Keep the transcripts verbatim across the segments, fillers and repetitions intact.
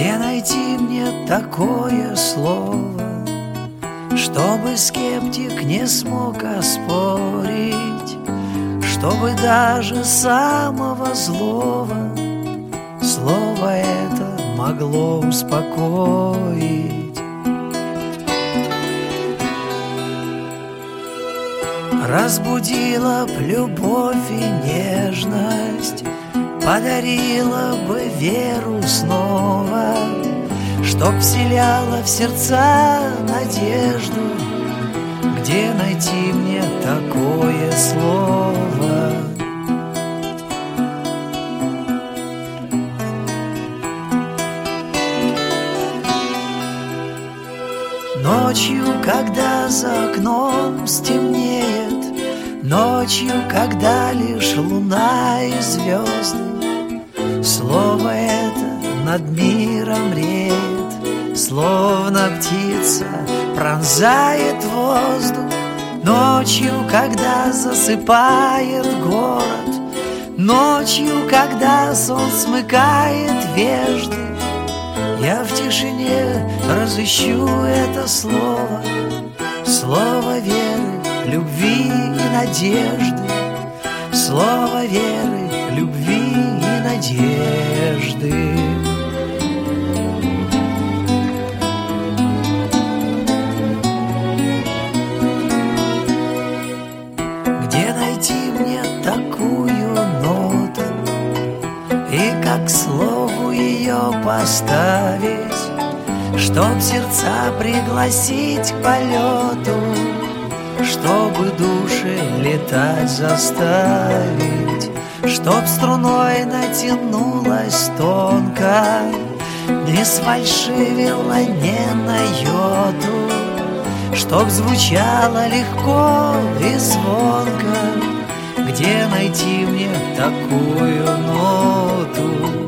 Где найти мне такое слово, чтобы скептик не смог оспорить, чтобы даже самого злого слово это могло успокоить? Разбудила б любовь и нежность, подарила бы веру снова, чтоб вселяла в сердца надежду. Где найти мне такое слово? Ночью, когда за окном стемнеет, ночью, когда лишь луна и звезды, слово это над миром реет, словно птица пронзает воздух. Ночью, когда засыпает город, ночью, когда сон смыкает вежды, я в тишине разыщу это слово, слово веры, любви и надежды, слово веры, любви и надежды. Где найти мне такую ноту и как к слову ее поставить, чтоб сердца пригласить к полету, чтобы души летать заставить, чтоб струной натянулась тонко, не сфальшивила ни на йоту, чтоб звучало легко и звонко. Где найти мне такую ноту?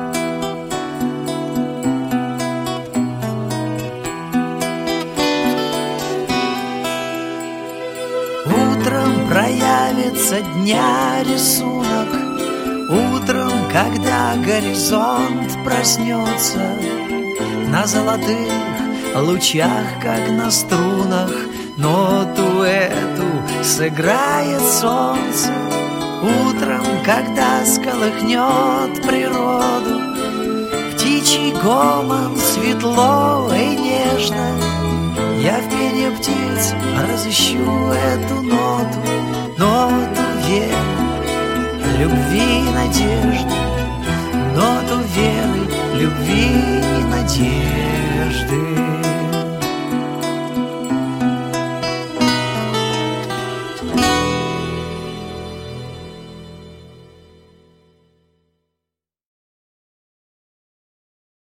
Утром проявится дня рисунок, утром, когда горизонт проснется, на золотых лучах, как на струнах, ноту эту сыграет солнце. Утром, когда сколыхнет природу, птичий гомон светло и нежно, я в пении птиц разыщу эту ноту, ноту веры, любви и надежды, ноту веры, любви и надежды.